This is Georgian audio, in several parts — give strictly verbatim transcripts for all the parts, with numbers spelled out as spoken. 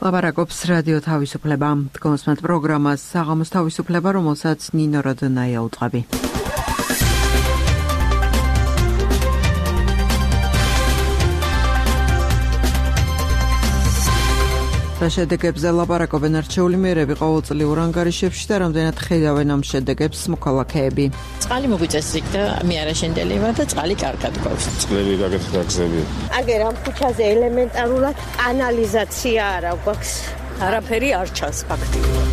ლაპარაკობს რადიო თავისუფლება. დგომსმენთ პროგრამას საღამოს თავისუფლება, რომელსაც ნინო როდონაია უწყები. და შედეგებზე ლაპარაკობენ არჩეული მერები ყოველწლიურ ანგარიშებში და რამდენად ხედავენ ამ შედეგებს მოქალაქეები. წყალი მოგვიწესრიგ და მე არაშენდელი ვარ და წყალი კარგად გვაქვს. წყლები გაგაგზები. აგერ ამ ქუჩაზე ელემენტარულად კანალიზაცია არა გვაქვს. არაფერი არ ჩანს ფაქტიურად.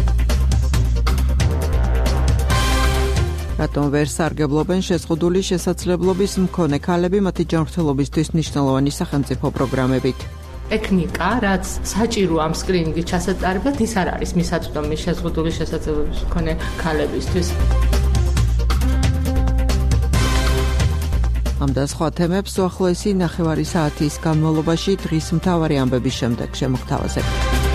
რატომ ვერ სარგებლობენ შეზღუდული შესაძლებლობის მქონე ქალები მათი ჯანმრთელობისთვის მნიშვნელოვანი სახელმწიფო პროგრამებით? ტექნიკა, რაც საჭირო ამ სკრინინგის ჩასატარებლად, ის არ არის მისაწვდომი შეზღუდული შესაძლებლობის მქონე ქალებისთვის. ამ და სხვა თემებს უახლოესი ნახევარი საათის განმავლობაში დღის მთავარი ამბების შემდეგ შემოგთავაზებთ.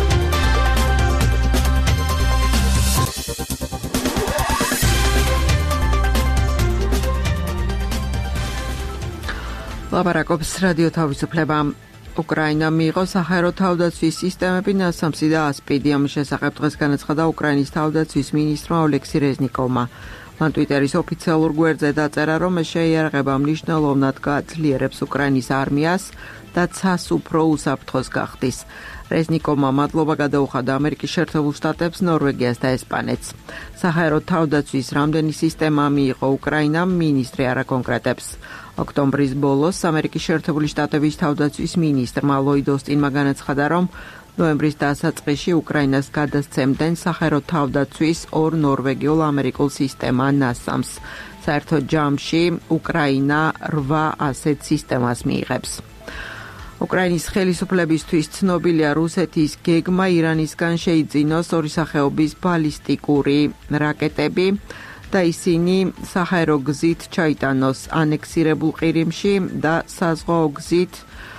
ლაპარაკობს რადიო თავისუფლება. უკრაინა მიიღო საჰაერო თავდაცვის სისტემები ნასამსი და ასპიდი. ამის შესახებ დღეს განაცხადა უკრაინის თავდაცვის მინისტრმა ოლექსი რეზნიკოვმა. მან ტვიტერის ოფიციალურ გვერდზე დაწერა, რომ შეიარაღება მნიშვნელოვნად გაძლიერებს უკრაინის არმიას და ცას უფრო უსაფრთხოს გახდის. რეზნიკოვმა მადლობა გადაუხადა ამერიკის შეერთებულ შტატებს, ნორვეგიას და ესპანეთს. საჰაერო თავდაცვის რამდენი სისტემა მიიღო უკრაინამ, მინისტრი არ აკონკრეტებს. ოქტომბრის ბოლოს ამერიკის შეერთებული შტატების თავდაცვის მინისტრმა ლოიდ ოსტინმა განაცხადა, რომ ნოემბრის დასაწყისში უკრაინას გადასცემდნენ საჰაერო თავდაცვის ორ ნორვეგიულ ამერიკულ სისტემა ნასამს. საერთო ჯამში უკრაინა რვა ასეთ სისტემას მიიღებს. უკრაინის ხელისუფლებისთვის ცნობილია რუსეთის გეგმა ირანისგან შეიძინოს ორი სახეობის ბალისტიკური რაკეტები და ისინი საჰაერო გზით ჩაიტანოს ანექსირებულ ყირიმში და საზღვაო გზით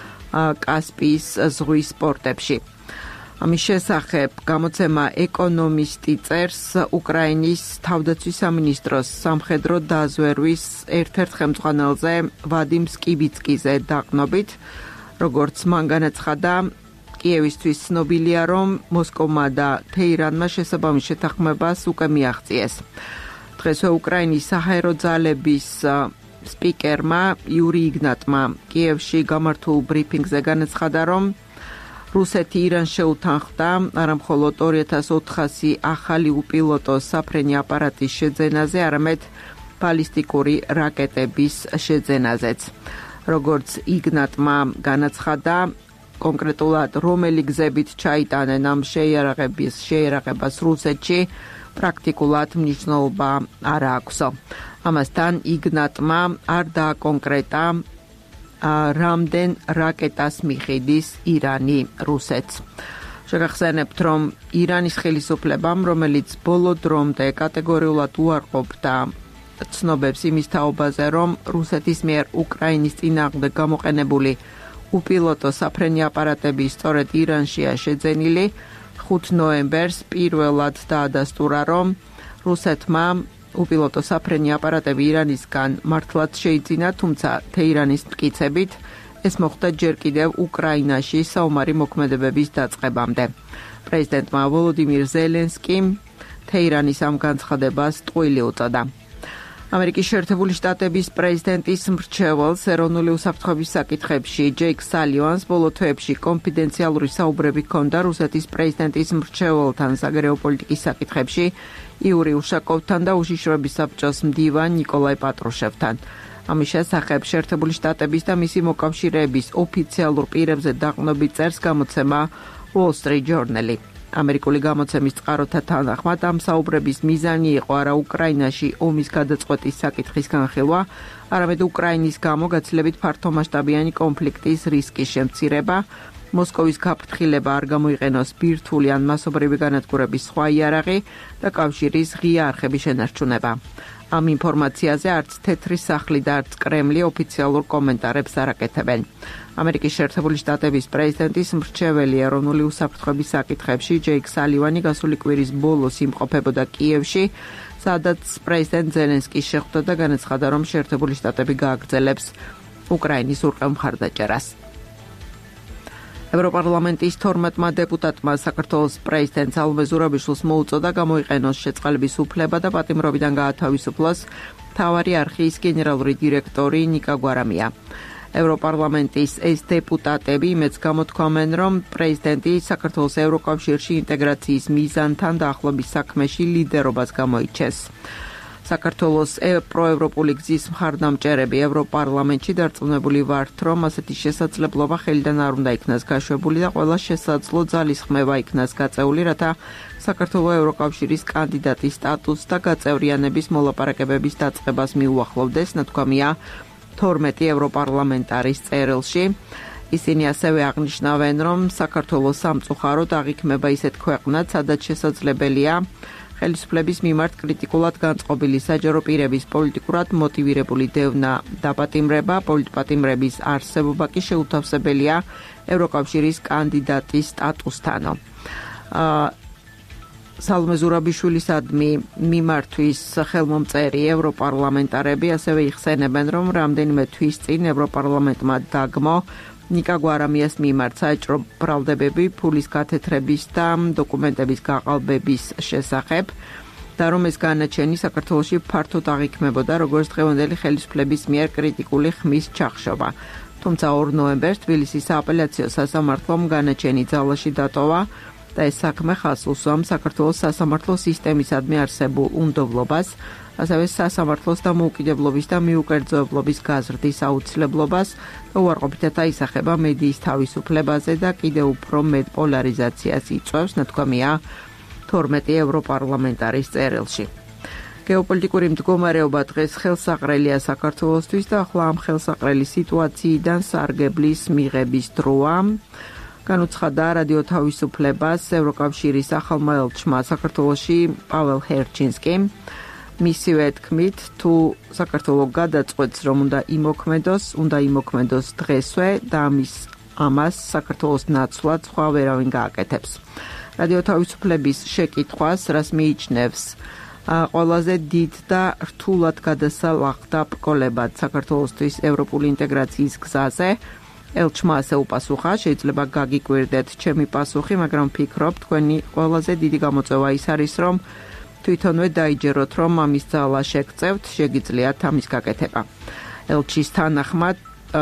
კასპიის ზღვის პორტებში. ამის შესახებ გამოცემა ეკონომისტი წერს უკრაინის თავდაცვის სამინისტროს სამხედრო დაზვერვის ერთ-ერთ ხელმძღვანელზე ვადიმ სკიბიცკიზე დაყნობით. როგორც მან განაცხადა, კიევისთვის ცნობილია, რომ მოსკოვმა და თეირანმა შესაბამის შეთანხმებას უკვე მიაღწიეს. დღესვე უკრაინის საჰაერო ძალების სპიკერმა იური იგნატმა კიევში გამართულ ბრიფინგზე განაცხადა, რომ რუსეთი ირანს შეუთანხმდა არამხოლოდ ორი ათას ოთხასი ახალი უპილოტო საფრენი აპარატის შეძენაზე, არამედ ბალისტიკური რაკეტების შეძენაზეც. როგორც იგნატმა განაცხადა, კონკრეტულად რომელი გზებით ჩაიტანენ ამ შეიარაღების შეიარაღებას რუსეთში, პრაქტიკულად მნიშვნელობა არ აქვს. ამასთან იგნატმა არ დააკონკრეტა რამდენ რაკეტას მიყიდის ირანი რუსეთს. შეგახსენებთ, რომ ირანის ხელისუფლებამ, რომელიც ბოლო დრომდე კატეგორიულად უარყოფდა ცნობებს იმის თაობაზე, რომ რუსეთის მიერ უკრაინის წინააღმდეგ გამოყენებული უპილოტო საფრენი აპარატები სწორედ ირანშია შეძენილი, ხუთ ნოემბერს პირველად დაადასტურა, რომ რუსეთმა უპილოტო საფრენი აპარატები ირანისგან მართლაც შეიძინა, თუმცა თეირანის მტკიცებით ეს მოხდა ჯერ კიდევ უკრაინაში საომარი მოქმედებების დაწყებამდე. პრეზიდენტმა ვოლოდიმირ ზელენსკიმ თეირანის ამ განცხადებას ტყუილი უწოდა. ამერიკის შეერთებული შტატების პრეზიდენტის მრჩეველს ეროვნული უსაფრთხოების საკითხებში ჯეიკ სალივანს ბოლო თვეებში კონფიდენციალური საუბრები ჰქონდა რუსეთის პრეზიდენტის მრჩეველთან საგარეო პოლიტიკის საკითხებში იური უშაკოვთან და უშიშროების საბჭოს მდივან ნიკოლაი პატრუშევთან. ამის შესახებ შეერთებული შტატების და მისი მოკავშირეების ოფიციალურ პირებზე დაყნობით წერს გამოცემა Wall Street Journal-ი. ამერიკული გამოცემის წყაროთა თანახმად ამ საუბრების მიზანი იყო არა უკრაინაში ომის გადაწყვეტის საკითხის განხილვა, არამედ უკრაინის გამო გაცილებით ფართომასშტაბიანი კონფლიქტის რისკის შემცირება, მოსკოვის გაფრთხილება არ გამოიყენოს ბირთვული ან მასობრივი განადგურების სხვა იარაღი და კავშირის ღია არხების შენარჩუნება. ამ ინფორმაციაზე არც თეთრი სახლი და არც კრემლი ოფიციალურ კომენტარებს არ აკეთებენ. ამერიკის შეერთებული შტატების პრეზიდენტის მრჩეველი ეროვნული უსაფრთხოების საკითხებში ჯეიკ სალივანი გასული კვირის ბოლოს იმყოფებოდა კიევში, სადაც პრეზიდენტ ზელენსკის შეხვდა და განაცხადა, რომ შეერთებული შტატები გააგრძელებს უკრაინის ურყევ მხარდაჭერას. ევროპარლამენტის თორმეტმა დეპუტატმა საქართველოს პრეზიდენტ სალომე ზურაბიშვილს მოუწოდა გამოიყენოს შეწყალების უფლება და პატიმრობიდან გაათავისუფლოს მთავარი არხის გენერალური დირექტორი ნიკა გვარამია. ევროპარლამენტის ეს დეპუტატები იმედს გამოთქვამენ, რომ პრეზიდენტი საქართველოს ევროკავშირში ინტეგრაციის მიზანთან დაახლოების საქმეში ლიდერობას გამოიჩენს. საქართველოს პროევროპული გზის მხარდამჭერები ევროპარლამენტში დარწმუნებული ვართ, რომ ასეთი შესაძლებლობა ხელიდან არ უნდა იქნას გაშვებული და ყველა შესაძლო ძალისხმევა იქნას გაწეული, რათა საქართველოს ევროკავშირის კანდიდატის სტატუსს და გაწევრიანების მოლაპარაკებების დაწყებას მიუახლოვდეს, ნათქვამია თორმეტი ევროპარლამენტარის წერილში. ისინი ასევე აღნიშნავენ, რომ საქართველოს სამწუხაროდ აღიქმება ისეთ ქვეყნად, სადაც შესაძლებელია ხელისუფლების მიმართ კრიტიკულად განწყობილი საჯარო პირების პოლიტიკურად მოტივირებული დევნა დაპატიმრება, პოლიტპატიმრების არსებობა კი შეუთავსებელია ევროკავშირის კანდიდატის სტატუსთანო. სალომე ზურაბიშვილისადმი მიმართვის ხელმომწერი ევროპარლამენტარები ასევე იხსენებენ, რომ რამდენიმე თვის წინ ევროპარლამენტმა დაგმო ნიკა გვარამიას მიმართ საეჭვრო ბრალდებები ფულის გათეთრების და დოკუმენტების გაყალბების შესახებ და რომ ეს განაჩენი საქართველოში ფართოდ აღიქმებოდა როგორც დღევანდელი ხელისუფლების მიერ კრიტიკული ხმის ჩახშობა. თუმცა ორ ნოემბერს თბილისის სააპელაციო სასამართლომ განაჩენი ძალაში დატოვა და ეს საქმე ხაზს უსვამს საქართველოს სასამართლო სისტემისადმი არსებულ უნდობლობას, ასევე სასამართლოს დამოუკიდებლობის და მიუკერძოებლობის გაზრდის აუცილებლობას და უარყოფითად აისახება მედიის თავისუფლებაზე და კიდევ უფრო მეტ პოლარიზაციას იწვევს, ნათქვამია თორმეტი ევროპარლამენტარის წერილში. გეოპოლიტიკური მდგომარეობა დღეს ხელსაყრელია საქართველოსთვის და ახლა ამ ხელსაყრელი სიტუაციიდან სარგებლის მიღების დროა. განუცხადა რადიო თავისუფლებას ევროკავშირის ახალმა ელჩმა საქართველოში პაվել ჰერჩინსკიმ. მისივე თქმით, თუ საქართველო გადაწყვეტს, რომ უნდა იმოქმედოს, უნდა იმოქმედოს დღესვე და ამის ამას საქართველოს ნაცვლად სხვა ვერავინ გააკეთებს. რადიო თავისუფლების შეკითხვას, რას მიიჩნევს ყველაზე დიდ და რთულად გადასალახდა ბრკოლებად საქართველოსთვის ევროპული ინტეგრაციის გზაზე, ელჩმა ასე უპასუხა, შეიძლება გაგიკვირდეთ ჩემი პასუხი, მაგრამ ვფიქრობ, თქვენი ყველაზე დიდი გამოწვევა ის არის, რომ თვითონვე დაიჯეროთ, რომ ამის ძალა შეგწევთ, შეგიძლიათ ამის გაკეთება. ელჩის თანახმად,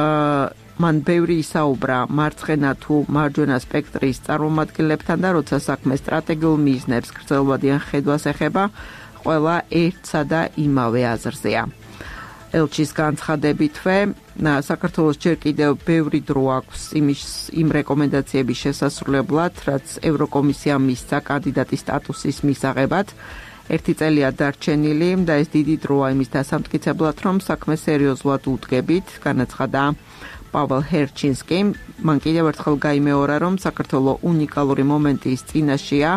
მან ბევრი ისაუბრა მარცხენა თუ მარჯვენა სპექტრის წარმომადგენლებთან და როცა საქმე სტრატეგიულ მიზნებს გრძელვადიან ხედვას ეხება, ყველა ერთსა და იმავე აზრზეა. ელჩის განცხადებითვე, საქართველოს ჯერ კიდევ ბევრი დრო აქვს იმ რეკომენდაციების შესასრულებლად, რაც ევროკომისიამ მისცა კანდიდატის სტატუსის მისაღებად. ერთი წელია დარჩენილი და ეს დიდი დროა იმის დასამტკიცებლად, რომ საქმე სერიოზულად უდგებით, განაცხადა პაվել ჰერჩინსკიმ. მან კიდევ ერთხელ გაიმეორა, რომ საქართველო უნიკალური მომენტის წინაშეა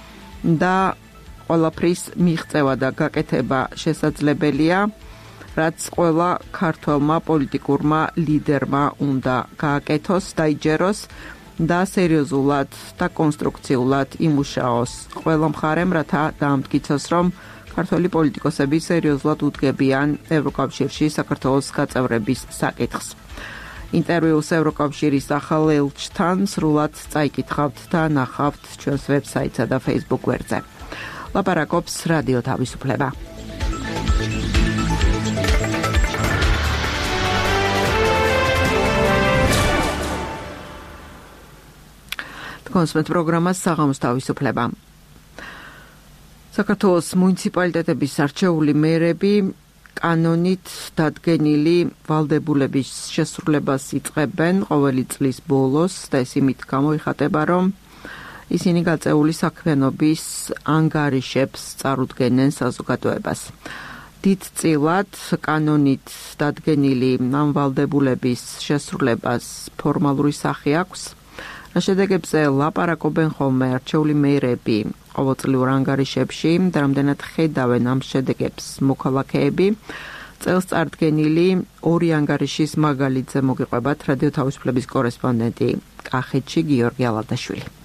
და ყველაფრის მიღწევა და გაკეთება შესაძლებელია, რაც ყველა ქართველმა პოლიტიკურმა ლიდერმა უნდა გააკეთოს, დაიჯეროს და სერიოზულად და კონსტრუქციულად იმუშაოს ყველა მხარემ, რათა დაამტკიცოს, რომ ქართველი პოლიტიკოსები სერიოზულად უდგებიან ევროკავშირში საქართველოს გაწევრების საკითხს. ინტერვიუს ევროკავშირის ახალ ელჩთან სრულად წაიკითხავთ და ნახავთ ჩვენს ვებსაიტსა და Facebook გვერდზე. ლაპარაკობს რადიო თავისუფლება. კონსმეთ პროგრამას საღამოს თავისუფლება. საქართველოს მუნიციპალიტეტების არჩეული მერები კანონით დადგენილი ვალდებულების შესრულებას იწყებენ ყოველი წლის ბოლოს და ეს იმით გამოიხატება, რომ ისინი გაწეული საქმიანობის ანგარიშებს წარუდგენენ საზოგადოებას. დიდწილად კანონით დადგენილი ამ ვალდებულების შესრულებას ფორმალური სახე აქვს. შედეგებზე ლაპარაკობენ ხოლმე არჩეული მერები ყოველწლიურ ანგარიშებში და რამდენად ხედავენ ამ შედეგებს მოქალაქეები. წელს წარდგენილი ორი ანგარიშის მაგალითზე მოგიყვებათ რადიო თავისუფლების კორესპონდენტი კახეთში გიორგი ალადაშვილი.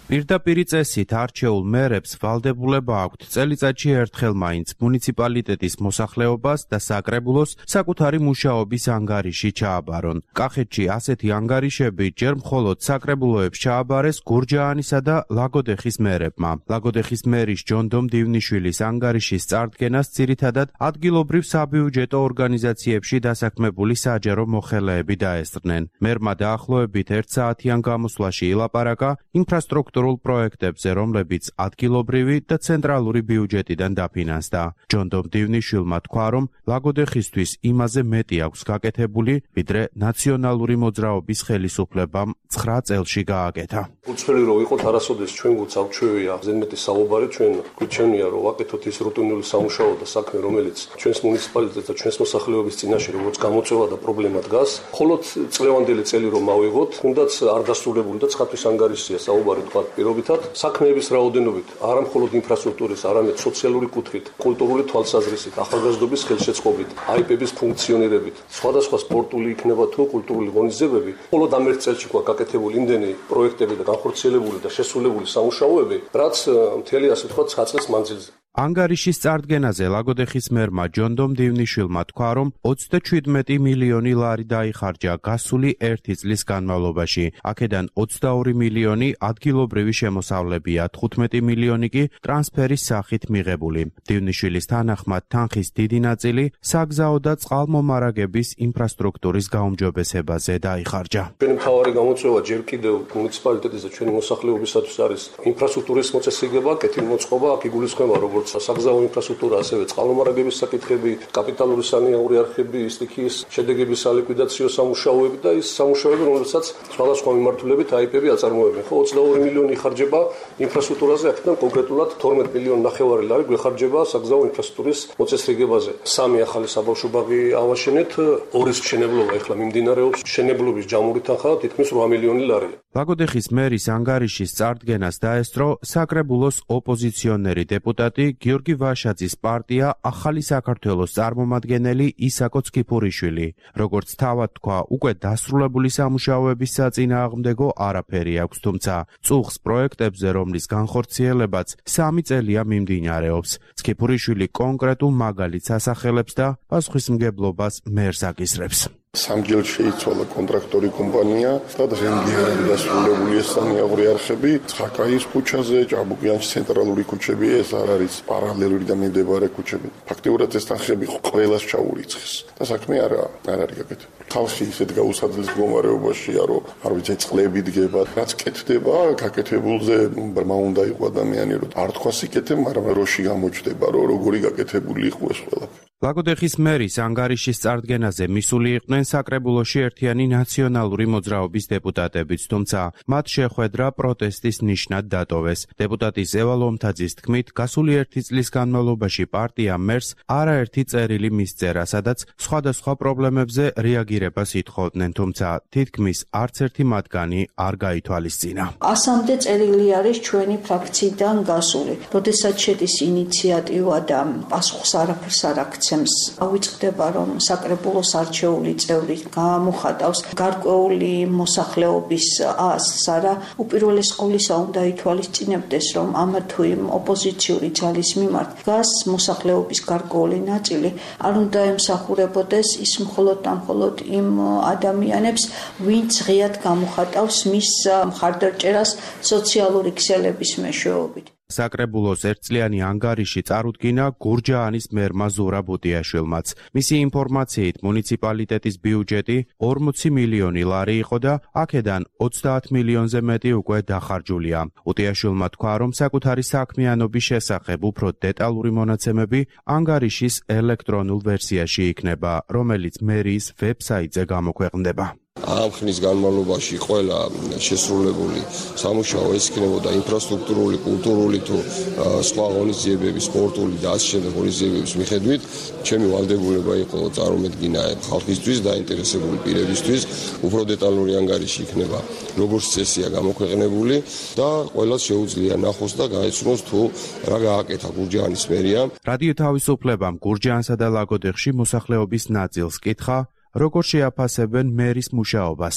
პირდაპირი წესით არჩეულ მერებს ვალდებულება აქვთ წელიწადში ერთხელ მაინც მუნიციპალიტეტის მოსახლეობას და საკრებულოს საკუთარი მუშაობის ანგარიში ჩააბარონ. კახეთში ასეთი ანგარიშები ჯერ მხოლოდ საკრებულოებს ჩააბარეს გურჯაანისა და ლაგოდეხის მერებმა. ლაგოდეხის მერის ჯონდომ დივნიშვილის ანგარიშის წარდგენას ძირითადად ადგილობრივ საბიუჯეტო ორგანიზაციებში დასაქმებული საჯარო მოხელეები დაესწრნენ. მერმა დაახლოებით ერთ საათიან გამოსვლაში ილაპარაკა ინფრასტრუქტურულ პროექტებზე, რომლებიც ადგილობრივი და ცენტრალური ბიუჯეტიდან დაფინანსდა. ჯონდომ დივნიშვილმა თქვა, რომ ლაგოდეხისთვის იმაზე მეტი აქვს გაკეთებული, ვიდრე ნაციონალური მოძრაობის ხელისუფლებამ ცხრა წელში გააკეთა. უცვლელი რომ ვიყოთ, არასოდეს ჩვენ გვც აღჩვევია ზედმეტი საუბარი, ჩვენ გვიჩვენია რომ ვაკეთოთ ის რუტინული სამუშაო და საქმე, რომელიც ჩვენს მუნიციპალიტეტს და ჩვენს მოსახლეობის წინაშე როგორც გამოწვევა და პრობლემა დგას. მხოლოდ წლევანდელი წელი რომ ავიღოთ, თუნდაც არ დასრულებული და ცხადვის ანგარიშია საუბარი თქვა პირობითად, საქმეების რაოდენობით, არა მხოლოდ ინფრასტრუქტურის, არამედ სოციალური კუთხით, კულტურული თვალსაზრისით, ახალგაზრდობის ხელშეწყობით, აიპების ფუნქციონირებით, სხვადასხვა სპორტული იქნება თუ კულტურული ღონისძიებები. მხოლოდ ამ ერთ წელში გვაქვს გაკეთებული იმდენი პროექტები და განხორციელებული და შესრულებული სამუშაოები, რაც მთელი ასე ვთქვათ ცხრა წლის მანძილზე. ანგარიშის წარდგენაზე ლაგოდეხის მერმა ჯონდომ დივნიშვილმა თქვა, რომ ოცდაჩვიდმეტი მილიონი ლარი დაიხარჯა გასული ერთი წლის განმავლობაში. აქედან ოცდაორი მილიონი ადგილობრივი შემოსავლებია, თხუთმეტი მილიონი კი ტრანსფერის სახით მიღებული. დივნიშვილის თანახმად თანხის დიდი ნაწილი საგზაო და წყალმომარაგების ინფრასტრუქტურის გაუმჯობესებაზე დაიხარჯა. ჩვენი მთავარი გამოწვევა ჯერ კიდევ მუნიციპალიტეტის და ჩვენი მოსახლეობისათვის არის ინფრასტრუქტურის მოწესრიგება, კეთილმოწყობა, აქ იგულისხმება როგორც საგზაო ინფრასტრუქტურა, ასევე წყალმომარაგების საკითხები, კაპიტალური სანიტარული არხები, სტიქიის შედეგების სალიკვიდაციო სამუშაოები და ის სამუშაოები, რომელსაც სხვადასხვა მიმართულებით აიპები აწარმოებენ. ხო, ოცდაორი მილიონი იხარჯება ინფრასტრუქტურაზე, აქედან კონკრეტულად თორმეტი მილიონი ნახევარი ლარი გვეხარჯება საგზაო ინფრასტრუქტურის მოწესრიგებაზე. სამი ახალი საბავშვო ბაღი ავაშენეთ, ორის მშენებლობა ეხლა მიმდინარეობს, მშენებლობის ჯამური თანხა თითქმის რვა მილიონი ლარია. ლაგოდეხის მერის ანგარიშის წარდგენას დაესწრო საკრებულოს ოპოზიციონერი დეპუტატი გიორგი ვაშაძის პარტია ახალი საქართველოს წარმომადგენელი ისაკო ცქიფურიშვილი. როგორც თავად თქვა, უკვე დასრულებული სამუშაოების საწინააღმდეგო არაფერი აქვს, თუმცა წუხს პროექტებზე, რომლის განხორციელებაც სამი წელია მიმდინარეობს. ცქიფურიშვილი კონკრეტულ მაგალითს ასახელებს და პასუხისმგებლობას მერს აკისრებს. სამჯერ შეიცვალა კონტრაქტორი კომპანია და დღემდე არ დასრულებული ეს სამიაღური არხები. ცხაკაის ქუჩაზე, ჭაბუკიანის ცენტრალური ქუჩები, ეს არ არის პარალელური და მიმდებარე ქუჩები. ფაქტიურად ეს თანხები ყველას ჩაურიცხეს და საქმე არ არ არის გაკეთებული. ხალხი ისეთ გაუსაძლის მდგომარეობაშია, რომ არ ვიცი, წყლები დგება, რაც კეთდება, გაკეთებულზე ბრმა უნდა იყო ადამიანი, რომ არ თქვა სიკეთე, მაგრამ როში გამოჩნდება, რომ როგორი გაკეთებული იყო ეს ყველაფერი. ლაგოდეხის მერის ანგარიშის წარდგენაზე მისული იყვნენ საკრებულოში ერთიანი ნაციონალური მოძრაობის დეპუტატებიც, თუმცა მათ შეხვედრა პროტესტის ნიშნად დატოვეს. დეპუტატი ზევა ლომთაძის თქმით, გასული ერთი წლის განმავლობაში პარტია მერს არაერთი წერილი მისწერა, სადაც სხვადასხვა პრობლემებზე რეაგირებას ითხოვდნენ, თუმცა თითქმის არც ერთი მათგანი არ გაითვალისწინა. ასამდე წერილი არის ჩვენი ფრაქციიდან გასული. როდესაც შედის ინიციატივა და პასუხს არაფერს არ აქცევს. ავიწყდება, რომ საკრებულოს არჩეული წევრი გამოხატავს გარკვეული მოსახლეობის ასლს, არა უპირველეს ყოვლისა უნდა ითვალისწინებდეს, რომ ამ თუ იმ ოპოზიციური ძალის მიმართ დგას მოსახლეობის გარკვეული ნაწილი, არ უნდა ემსახურებოდეს ის მხოლოდ და მხოლოდ იმ ადამიანებს, ვინც ღიად გამოხატავს მის მხარდაჭერას სოციალური ქსელების მეშვეობით. საკრებულოს ერთწლიანი ანგარიში წარუდგინა გურჯაანის მერმა ზურაბ უტიაშვილმაც. მისი ინფორმაციით მუნიციპალიტეტის ბიუჯეტი ორმოცი მილიონი ლარი იყო და აქედან ოცდაათ მილიონზე მეტი უკვე დახარჯულია. უტიაშვილმა თქვა, რომ საკუთარი საქმიანობის შესახებ უფრო დეტალური მონაცემები ანგარიშის ელექტრონულ ვერსიაში იქნება, რომელიც მერიის ვებსაიტზე გამოქვეყნდება. ამ ხნის განმავლობაში ყველა შესრულებული სამუშაო ეს იქნებოდა ინფრასტრუქტურული, კულტურული თუ სხვა ღონისძიებების, სპორტული და ასე შემდეგ ღონისძიებების მიხედვით, ჩემი ვალდებულება იყო წარმომედგინა ხალხისთვის და ინტერესებული პირებისთვის, უფრო დეტალური ანგარიში იქნება როგორც წესია გამოქვეყნებული და ყველას შეუძლია ნახოს და გაეცნოს თუ რა გააკეთა გურჯაანის მერიამ. რადიო თავისუფლებამ გურჯაანსა და ლაგოდეხში მოსახლეობის ნაწილს კითხა, როგორ შეაფასებენ მერის მუშაობას.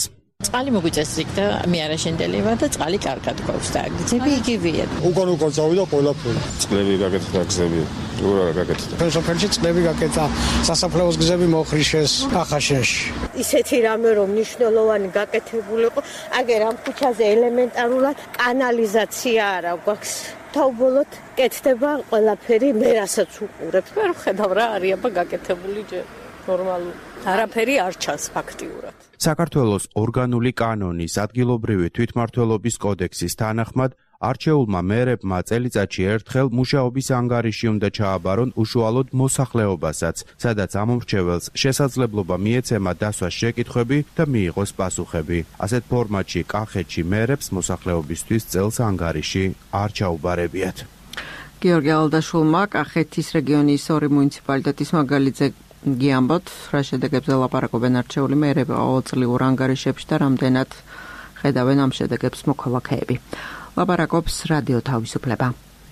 წყალი მოგვიწეს იქ და მე არაშენდელი ვარ და წყალი კარგად გვაქვს და გზები იგივეა. უკან უკან წავიდა ყველაფერი. წყლები გაკეთდა გზები. ურა გაკეთდა. სოფელში წყლები გაკეთდა. სასაფლაოს გზები მოხრიშეს ახაშენში. ისეთი რამე რომ მნიშვნელოვანი გაკეთებული იყო, აგერ ამ ქუჩაზე ელემენტარულად კანალიზაცია არა გვაქვს. თავბოლოდ კეთდება ყველაფერი, მე რასაც უყურებ, მე ვხედავ რა არის აბა გაკეთებული ჯერ ნორმალურად. არაფერი არ ჩანს ფაქტიურად. საქართველოს ორგანული კანონის ადგილობრივი თვითმმართველობის კოდექსის თანახმად არჩეულმა მერებმა წელიწადში ერთხელ მუშაობის ანგარიში უნდა ჩააბარონ უშუალოდ მოსახლეობასაც, სადაც ამომრჩეველს შესაძლებლობა მიეცემა დასვას შეკითხვები და მიიღოს პასუხები. ასეთ ფორმატში კახეთში მერებს მოსახლეობისთვის წელს ანგარიში არ ჩაუბარებიათ. გიორგი ალდაშულმა კახეთის რეგიონის ორი მუნიციპალიტეტის მაგალითზე გიამბოთ, რა შედეგებზე ლაპარაკობენ არჩეული მერები ყოველწლიურ ანგარიშებში და რამდენად ხედავენ ამ შედეგებს მოქალაქეები. ლაპარაკობს რადიო თავისუფლება.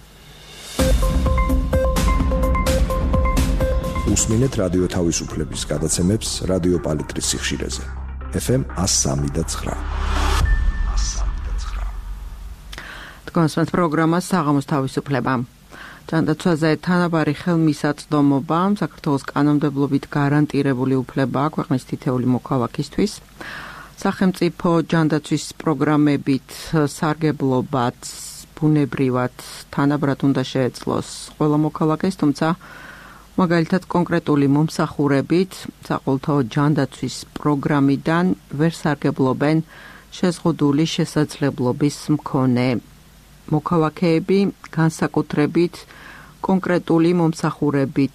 უსმინეთ რადიო თავისუფლების გადაცემებს რადიო პალიტრის სიხშირეზე. ეფ ემ one oh three point nine. თქვენს პროგრამას საღამოს თავისუფლება. ჯანდაცვაზე თანაბარი ხელმისაწვდომობა საქართველოს კანონმდებლობით გარანტირებული უფლებაა ქვეყნის თითეული მოქალაქისთვის. სახელმწიფო ჯანდაცვის პროგრამებით სარგებლობაც ბუნებრივად თანაბრად უნდა შეეძლოს ყველა მოქალაქეს, თუმცა მაგალითად კონკრეტული მომსახურებით საყოველთაო ჯანდაცვის პროგრამიდან ვერ სარგებლობენ შეზღუდული შესაძლებლობის მქონე მოქალაქეები, განსაკუთრებით კონკრეტული მომსახურებით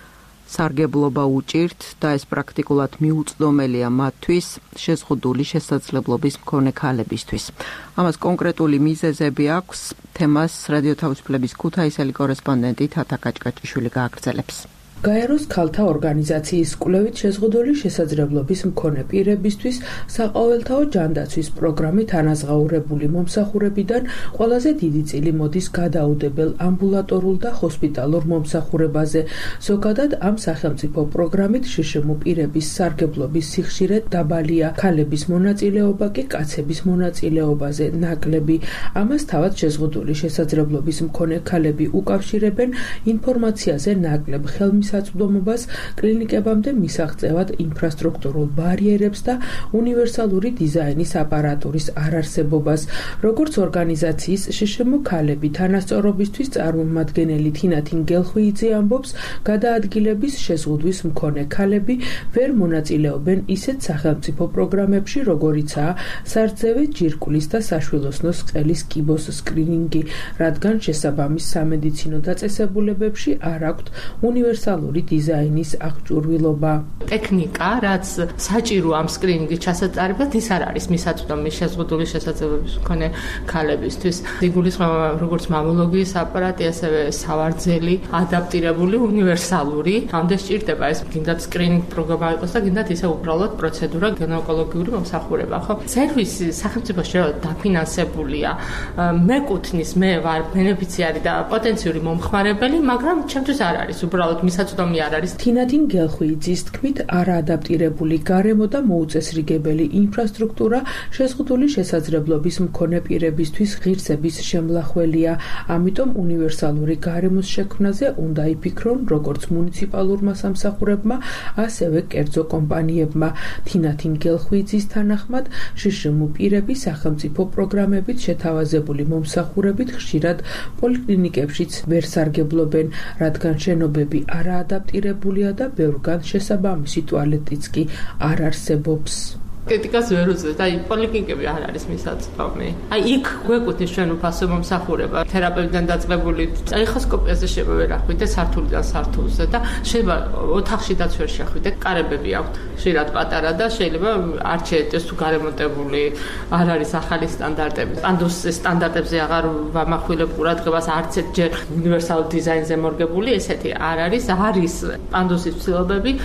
სარგებლობა უჭირთ და ეს პრაქტიკულად მიუწვდომელია მათთვის შეზღუდული შესაძლებლობის მქონე ქალებისთვის. ამას კონკრეტული მიზეზები აქვს, თემას რადიო თავისუფლების ქუთაისელი კორესპონდენტი თათა კაჭკაჭიშვილი გააგრძელებს. გაეროს ქალთა ორგანიზაციის კვლევით შეზღუდული შესაძლებლობის მქონე პირებისთვის საყოველთაო ჯანდაცვის პროგრამით ანაზღაურებული მომსახურებიდან ყველაზე დიდი წილი მოდის გადაუდებელ ამბულატორულ და ჰოსპიტალურ მომსახურებაზე. ზოგადად ამ სახელმწიფო პროგრამით შშმ პირების სარგებლობის სიხშირე დაბალია, ქალების მონაწილეობა კი კაცების მონაწილეობაზე ნაკლები. ამას თავად შეზღუდული შესაძლებლობის მქონე ქალები უკავშირებენ ინფორმაციაზე ნაკლებ ხელმისაწვდომობას საწვდომობას, კლინიკებამდე მისაღწევად ინფრასტრუქტურულ ბარიერებს და უნივერსალური დიზაინის აპარატურის არარსებობას. როგორც ორგანიზაციის შშმ ქალები თანასწორობისთვის წარმომადგენელი თინათინ გელხვიიძე ამბობს, გადაადგილების შეზღუდვის მქონე ქალები ვერ მონაწილეობენ ისეთ სახელმწიფო პროგრამებში, როგორიცაა სარწევე ჯირკვლის და საშვილოსნოს ყელის კიბოს სკრინინგი, რადგან შესაბამის სამედიცინო დაწესებულებებში არ აქვთ უნივერსალური დიზაინის აღჭურვილობა. ტექნიკა, რაც საჭირო ამ სკრინინგის ჩასატარებლად, ის არ არის მისაწვდომი შეზღუდული შესაძლებლობის მქონე ქალებისთვის. იგულისხმება როგორც მამოლოგიის აპარატი, ასევე სავარძელი, ადაპტირებული, უნივერსალური. ამდენ სჭირდება ეს გინდათ სკრინინგ პროგრამა იყოს და გინდათ ისე უბრალოდ პროცედურა გინეკოლოგიური მომსახურება, ხო? სერვისი სახელმწიფო შეერად დაფინანსებულია. მეკუთვნის, მე ვარ ბენეფიციარი და პოტენციური მომხმარებელი, მაგრამ ჩემთვის არ არის უბრალოდ მისაწვდომი არ არის. თინათინ გელხვიძის თქმით, არაადაპტირებული გარემო და მოუწესრიგებელი ინფრასტრუქტურა შეზღუდული შესაძლებლობის მქონე პირებისთვის ღირსების შემლახველია. ამიტომ უნივერსალური გარემოს შექმნაზე უნდა იფიქრონ როგორც მუნიციპალურმა სამსახურებმა, ასევე კერძო კომპანიებმა. თინათინ გელხვიძის თანახმად, შშმ პირები სახელმწიფო პროგრამებით შეთავაზებული მომსახურებით ხშირად პოლიკლინიკებშიც ვერ სარგებლობენ, რადგან შენობები არაადაპტირებულია და ბევრგან შესაბამისი ტუალეტიც კი არ არსებობს. კრიტიკას ვერ უძებს, აი პოლიკლინიკები არ არის მისაწვდომი. აი იქ გვეკუთვნის ჩვენ უფასო მომსახურება, თერაპევტიდან დაწყებული, ეხოსკოპიაზე შეიძლება ვერ ახვიდე სართულიდან სართულზე და შეიძლება ოთახშიდაც ვერ შეხვიდე, კარებები აქვთ ხშირად პატარა და შეიძლება არ შეეტეს თუ გარემონტებული არ არის ახალი სტანდარტები. პანდუს სტანდარტებზე აღარ ვამახვილებ ყურადღებას, არც ერთჯერ უნივერსალურ დიზაინზე მორგებული, ესეთი არ არის, არის პანდუსის ცვლილებები და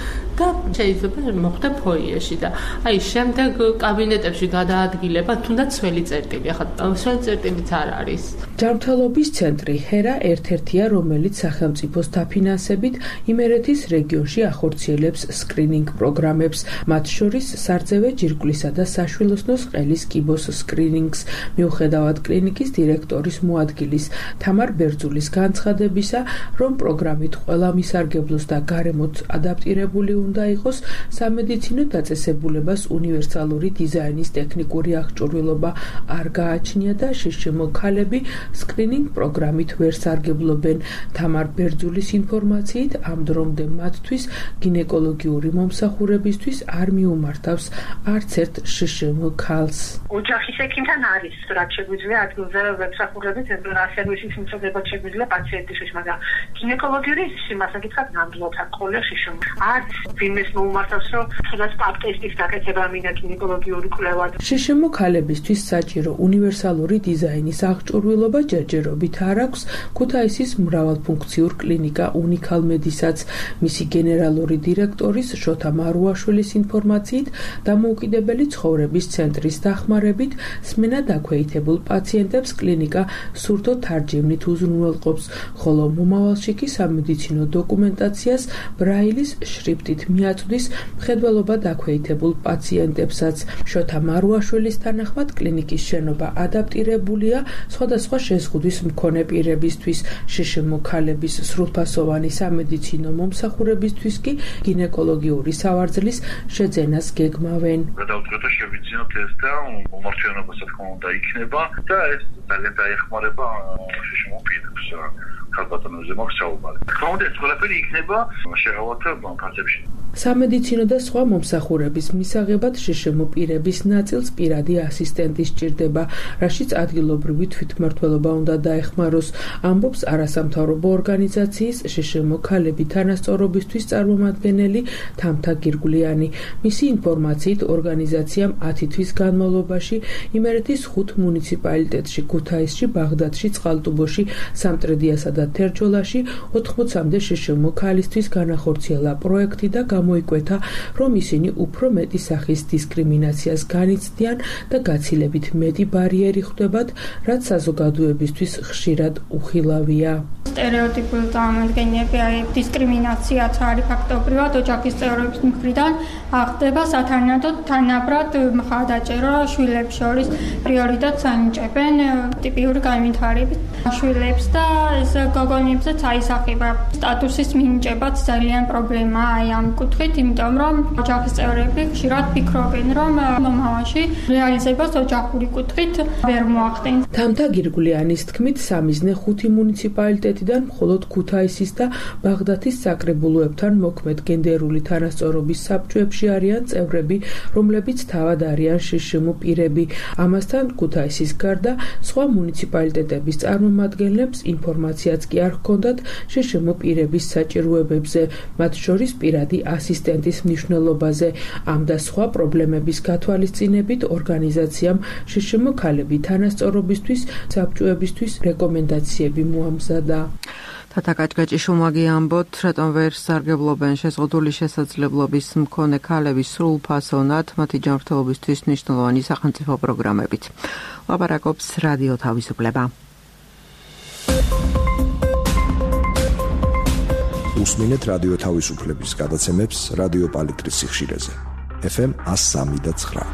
და შეიძლება მოხდა ფოიეში და აი შემდეგ კაბინეტებში გადაადგილება თუნდაც სველი წერტილი. ახლა სველი წერტილიც არ არის. ჯანმრთელობის ცენტრი ჰერა ერთ-ერთია, რომელიც სახელმწიფოს დაფინანსებით იმერეთის რეგიონში ახორციელებს სკრინინგ პროგრამებს, მათ შორის სარძევე ჯირკვლისა და საშვილოსნოს ყელის კიბოს სკრინინგს. მიუხედავად კლინიკის დირექტორის მოადგილის თამარ ბერძულის განცხადებისა, რომ პროგრამით ყველა მისარგებლოს და გარემოც ადაპტირებული უნდა იყოს, სამედიცინო დაწესებულებას უნივერსალური დიზაინის ტექნიკური აღჭურვილობა არ გააჩნია და შშმ ქალები სკრინინგ პროგრამით ვერ სარგებლობენ. თამარ ბერძულის ინფორმაციით, ამ დრომდე მათთვის გინეკოლოგიური მომსახურებისთვის არ მიუმართავს არც ერთ შშმ ქალს. ოჯახის ექიმთან არის რაც შეგვიძლია ადგილზე ვებსახურებით რა სერვისის მიწოდებად შეგვიძლია პაციენტისთვის, მაგრამ გინეკოლოგიური იმას აკითხავთ ნამდვილად აკოლე შშმ. არც ვინმეს მოუმართავს, რომ სადაც პაპ ტესტის გაკეთება მინდა გინეკოლოგიური კვლევა. შშმ ქალებისთვის საჭირო უნივერსალური დიზაინის აღჭურვილობა ჯერჯერობით არ აქვს ქუთაისის მრავალფუნქციურ კლინიკა უნიკალ მედისაც. მისი გენერალური დირექტორის შოთა მარუაშვილის ინფორმაციით, დამოუკიდებელი ცხოვრების ცენტრის დახმარებით სმენა დაქვეითებულ პაციენტებს კლინიკა სურთო თარჯიმნით უზრუნველყოფს, ხოლო მომავალში კი სამედიცინო დოკუმენტაციას ბრაილის შრიფტით მიაწვდის მხედველობა დაქვეითებულ პაციენტებსაც. შოთა მარუაშვილის თანახმად კლინიკის შენობა ადაპტირებულია სხვადასხვა შეზღუდვის მქონე პირებისთვის. შშმ ქალების სრულფასოვანი სამედიცინო მომსახურებისთვის კი გინეკოლოგიური სავარძლის შეძენას გეგმავენ. გადავწყვეტ შევიძინოთ ეს და მომართვიანობა თქმა უნდა იქნება და ეს ძალიან დაეხმარება შშმ პირებს. ქალბატონებზე მაქვს საუბარი. თქმა უნდა ეს ყველაფერი იქნება შეღავათ ფასებში. სამედიცინო და სხვა მომსახურების მისაღებად შშმ პირების ნაწილს პირადი ასისტენტი სჭირდება, რაშიც ადგილობრივი თვითმმართველობა უნდა დაეხმაროს, ამბობს არასამთავრობო ორგანიზაციის შშმ ქალები თანასწორობისთვის წარმომადგენელი თამთა გირგვლიანი. მისი ინფორმაციით, ორგანიზაციამ ათი თვის განმავლობაში იმერეთის ხუთ მუნიციპალიტეტში, ქუთაისში, ბაღდადში, წყალტუბოში, სამტრედიასა და თერჯოლაში ოთხმოცამდე შშმ ქალისთვის განახორციელა პროექტი და გამოიკვეთა, რომ ისინი უფრო მეტი სახის დისკრიმინაციას განიცდიან და გაცილებით მეტი ბარიერი ხვდებათ, რაც საზოგადოებისთვის ხშირად უხილავია. სტერეოტიპული წარმოდგენები, აი დისკრიმინაციაც არის ფაქტობრივად ოჯახის წევრების მხრიდან ახდება სათანადოდ თანაბრად მხარდაჭერა შვილებს შორის პრიორიტეტს ანიჭებენ ტიპიური განვითარებით შვილებს და ეს გოგონებსაც აისახება სტატუსის მინიჭებაც ძალიან პრობლემაა აი ამ კუთხით, იმიტომ რომ ოჯახის წევრები ხშირად ფიქრობენ, რომ მომავალში რეალიზებას ოჯახური კუთხით ვერ მოახდენს. თამთა გირგვლიანის თქმით, სამიზნე ხუთი მუნიციპალიტეტიდან მხოლოდ ქუთაისის და ბაღდათის საკრებულოებთან მოქმედ გენდერული თანასწორობის საბჭოებში არიან წევრები, რომლებიც თავად არიან შშმ პირები. ამასთან ქუთაისის გარდა სხვა მუნიციპალიტეტების წარმომადგენლებს ინფორმაციაც კი არ ჰქონდათ შშმ პირების საჭიროებებზე, მათ შორის პირადი ასისტენტის მნიშვნელობაზე. ამ და სხვა პრობლემების გათვალისწინებით ორგანიზაციამ შშმ ქალები თანასწორობისთვის საბჭოებისთვის რეკომენდაციები მოამზადა. თათაკაჭკაჭი შუმაგი ამბობთ, რატომ ვერ სარგებლობენ შეზღუდული შესაძლებლობის მქონე ქალების სრულფასოვნად მათი ჯანმრთელობისთვის მნიშვნელოვანი სახელმწიფო პროგრამებით. ლაპარაკობს რადიო თავისუფლება. უსმინეთ რადიო თავისუფლების გადაცემებს რადიო პალიტრის სიხშირეზე. ეფ ემ one oh three point nine.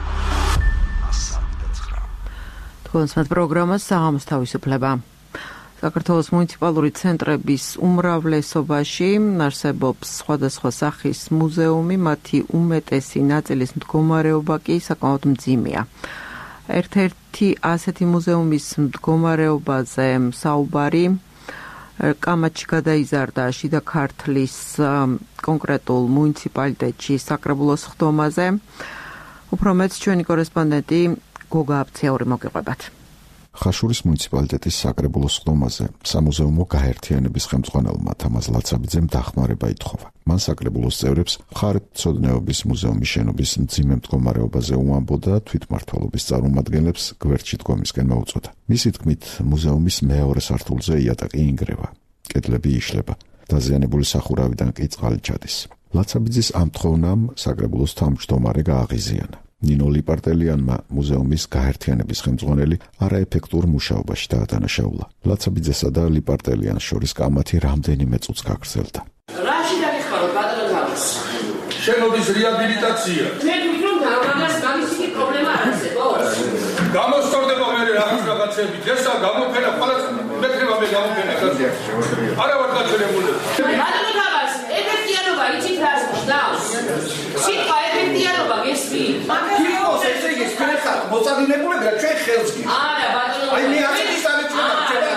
თქვენს პროგრამას საღამოს თავისუფლება. საქართველოს მუნიციპალური ცენტრების უმრავლესობაში არსებობს სხვადასხვა სახის მუზეუმი, მათი უმეტესი ნაწილის მდგომარეობა კი საკმაოდ მძიმეა. ერთ-ერთი ასეთი მუზეუმის მდგომარეობაზე საუბარი კამათში გადაიზარდა შიდა ქართლის კონკრეტულ მუნიციპალიტეტში საკრებულოს ხდომაზე. უფრო მეტს ჩვენი კორესპონდენტი გოგა აბციური მოგიყვებათ. ხაშურის მუნიციპალიტეტის საკრებულოს ხდომაზე სამუზეუმო გაერთიანების ხელმძღვანელმა თამაზ ლაცაბიძემ დახმარება ითხოვა. მან საკრებულოს წევრებს მხარეთმცოდნეობის მუზეუმის შენობის მძიმე მდგომარეობაზე უამბოდა და თვითმმართველობის წარმომადგენლებს გვერდში დგომისკენ მოუწოდა. მისი თქმით, მუზეუმის მეორე სართულზე იატაკი ინგრევა, კედლები იშლება, დაზიანებული სახურავიდან კი წყალი ჩადის. ლაცაბიძის ამ თხოვნამ საკრებულოს თავმჯდომარე გააღიზიანა. ნინო ლიპარტელიანმა მუზეუმის გაერთიანების ხელმძღვანელი არაეფექტურ მუშაობაში დაადანაშაულა. ლაცაბიძესა და ლიპარტელიანს შორის კამათი რამდენიმე წუთს გაგრძელდა. რაში დაგეხმაროთ ბატონო თავს? შენობის რეაბილიტაცია. მე ვიქნებ მაგას გამისი პრობლემა არ არსებობს. გამოსწორდება მე რაღაც რაღაცები. ესა გამოფენა ყველა მექნება მე გამოფენა. არა ვარ გაჩერებული. ბატონო თავს, ეფექტიანობა იცით რას ნიშნავს? სიტყვა ეფექტიანობა გესმით? კითხოს ესე იგი ხერხად მოწადინებული და ჩვენ ხელს გიხ. არა ბატონო. აი მე არ ისწავლეთ ჩვენ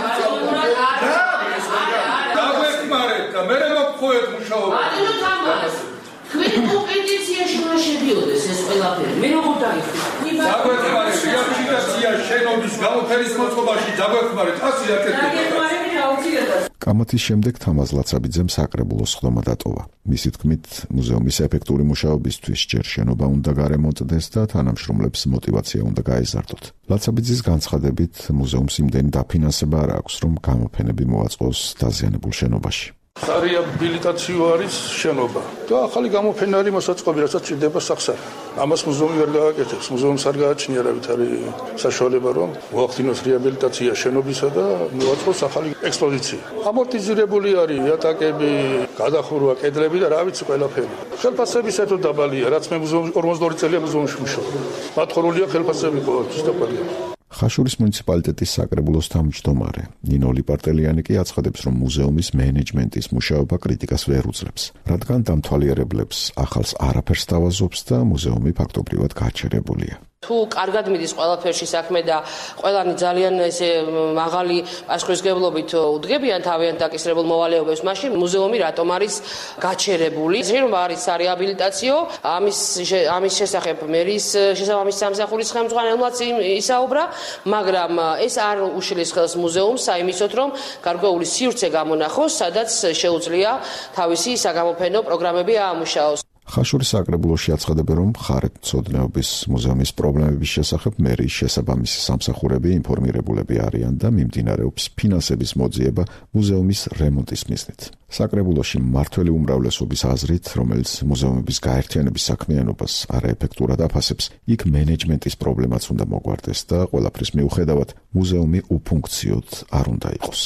დაგვეხმარეთ და მე მოგხვეეთ მუშაობა. ბატონო თავს, თქვენ კომპეტენციაში უნდა შედიოდეს ეს ყველაფერი. მე როგორ დაიხმაროთ? დაგვეხმარეთ რეაბილიტაცია შენობის გამოფენის მოწყობაში დაგვეხმარეთ ასი აკეთებდა. კამათის შემდეგ თამაზ ლაცაბიძემ საკრებულოს ხდომა დატოვა. მისი თქმით, მუზეუმის ეფექტური მუშაობისთვის ჯერ შენობა უნდა გარემონტდეს და თანამშრომლებს мотиваცია უნდა გაეზარდოთ. ლაცაბიძის განცხადებით, მუზეუმს იმდენი დაფინანსება არ აქვს, რომ გამოფენები მოაწყოს დაზიანებულ შენობაში. რეაბილიტაციო არის შენობა და ახალი გამოფენა არის მოსაწყობი, რასაც ჭირდება სახსარი. ამას მუზეუმი ვერ გააკეთებს. მუზეუმს არ გააჩნია არავით არის საშუალება, რომ მოახდინოს რეაბილიტაცია შენობისა და მოაწყოს ახალი ექსპოზიცია. ამორტიზირებული არის იატაკები, გადახურვა, კედლები და რა ვიცი ყველაფერი. ხელფასები საერთოდ დაბალია, რაც მე მუზეუმში ორმოცდაორი წელია მუზეუმში მუშაობ. მათხოვრულია ხელფასები ყოველთვის დაბალია. ხაშურის მუნიციპალიტეტის საკრებულოს თავმჯდომარე ნინო ლიპარტელიანი კი აცხადებს, რომ მუზეუმის მენეჯმენტის მუშაობა კრიტიკას ვერ უძლებს, რადგან დამთვალიერებლებს ახალს არაფერს თავაზობს და მუზეუმი ფაქტობრივად გაჩერებულია. თუ კარგად მიდის ყველაფერში საქმე და ყველანი ძალიან ესე მაღალი პასუხისმგებლობით უდგებიან თავიანთ დაკისრებულ მოვალეობებს, მაშინ მუზეუმი რატომ არის გაჩერებული? შეიძლება არისარეაბილიტაციო, ამის ამის შესახებ მერის შესაბამის სამსახურის ხელმძღვანელმაც ისაუბრა, მაგრამ ეს არ უშლის ხელს მუზეუმს საიმისოთ, რომ გარკვეული სივრცე გამონახოს, სადაც შეუძლია თავისი საგამოფენო პროგრამები აამუშაოს. ხაშურის საკრებულოში აცხადებენ, რომ მხარეთმცოდნეობის მუზეუმის პრობლემების შესახებ მერის შესაბამისი სამსახურები ინფორმირებულები არიან და მიმდინარეობს ფინანსების მოძიება მუზეუმის რემონტის მიზნით. საკრებულოში მმართველი უმრავლესობის აზრით, რომელიც მუზეუმების გაერთიანების საქმიანობას არაეფექტურად აფასებს, იქ მენეჯმენტის პრობლემაც უნდა მოგვარდეს და ყველაფრის მიუხედავად მუზეუმი უფუნქციოდ არ უნდა იყოს.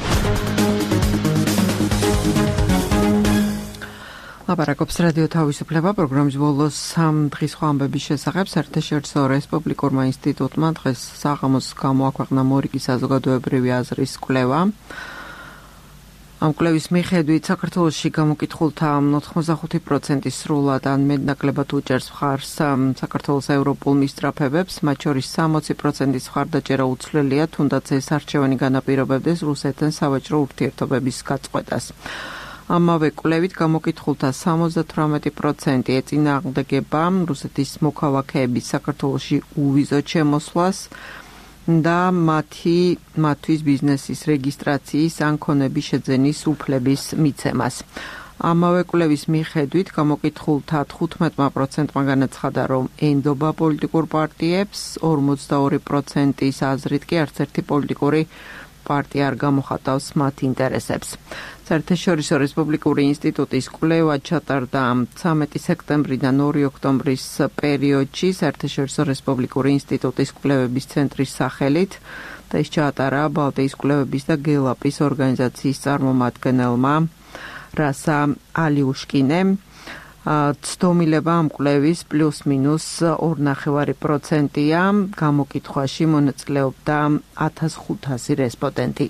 ლაპარაკობს რადიო თავისუფლება პროგრამის ბოლოს სამ დღის ამბების შესახებ. საერთაშორისო რესპუბლიკურმა ინსტიტუტმა დღეს საღამოს გამოაქვეყნა მორიგი საზოგადოებრივი აზრის კვლევა. ამ კვლევის მიხედვით საქართველოში გამოკითხულთა ოთხმოცდახუთი პროცენტი სრულად ან მეტნაკლებად უჭერს მხარს საქართველოს ევროპულ მისწრაფებებს, მათ შორის სამოცი პროცენტის მხარდაჭერა უცვლელია, თუნდაც ეს არჩევანი განაპირობებდეს რუსეთთან სავაჭრო ურთიერთობების გაწყვეტას. ამავე კვლევით გამოკითხულთა სამოცდათვრამეტი პროცენტი ეწინააღმდეგება რუსეთის მოქალაქეების საქართველოში უვიზოდ შემოსვლას და მათი მათთვის ბიზნესის რეგისტრაციის ან ქონების შეძენის უფლების მიცემას. ამავე კვლევის მიხედვით გამოკითხულთა თხუთმეტი პროცენტმა განაცხადა, რომ ენდობა პოლიტიკურ პარტიებს, ორმოცდაორი პროცენტის აზრით კი არც ერთი პოლიტიკური პარტია არ გამოხატავს მათ ინტერესებს. საერთაშორისო რესპუბლიკური ინსტიტუტის კვლევა ჩატარდა ცამეტი სექტემბრიდან ორი ოქტომბრის პერიოდში საერთაშორისო რესპუბლიკური ინსტიტუტის კვლევების ცენტრის სახელით და ის ჩაატარა ბალტიის კვლევების და გელაპის ორგანიზაციის წარმომადგენელმა რასა ალიუშკინემ. ცდომილება ამ კვლევის პლუს მინუს ორნახევარი პროცენტია, გამოკითხვაში მონაწილეობდა ათას ხუთასი რესპონდენტი.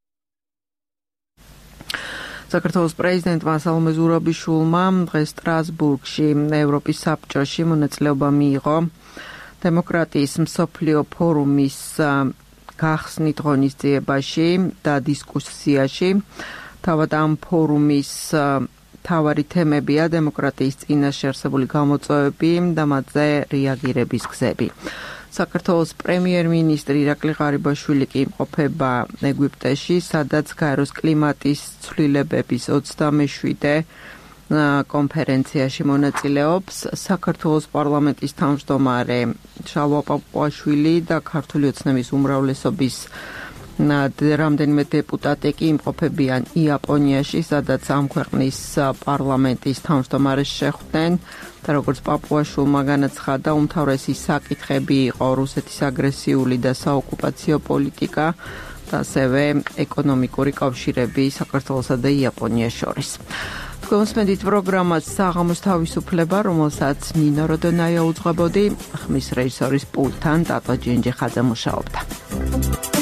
საქართველოს პრეზიდენტმა სალომე ზურაბიშვილმა დღეს სტრასბურგში ევროპის საბჭოში მონაწილეობა მიიღო დემოკრატიის მსოფლიო ფორუმის გახსნით ღონისძიებაში და დისკუსიაში. თავად ამ ფორუმის თავარი თემებია დემოკრატიის წინაშე არსებული გამოწვევები და მათზე რეაგირების გზები. საქართველოს პრემიერ-მინისტრი ირაკლი ღარიბაშვილი კი იმყოფება ეგვიპტეში, სადაც გაეროს კლიმატის ცვლილებების ოცდამეშვიდე კონფერენციაში მონაწილეობს. საქართველოს პარლამენტის თავმჯდომარე შალვა პაპუაშვილი და ქართული ოცნების უმრავლესობის რამდენიმე დეპუტატი კი იმყოფებიან იაპონიაში, სადაც ამ ქვეყნის პარლამენტის თავმჯდომარეს შეხვდნენ და როგორც პაპუაშვილმა განაცხადა, უმთავრესი საკითხები იყო რუსეთის აგრესიული და საოკუპაციო პოლიტიკა და ასევე ეკონომიკური კავშირები საქართველოსა და იაპონიას შორის. თქვენ უსმენთ პროგრამას საღამოს თავისუფლება, რომელსაც ნინო როდონაია უძღვებოდი, ხმის რეჟისორის პულტთან ტატო ჯინჯიხაძე მუშაობდა.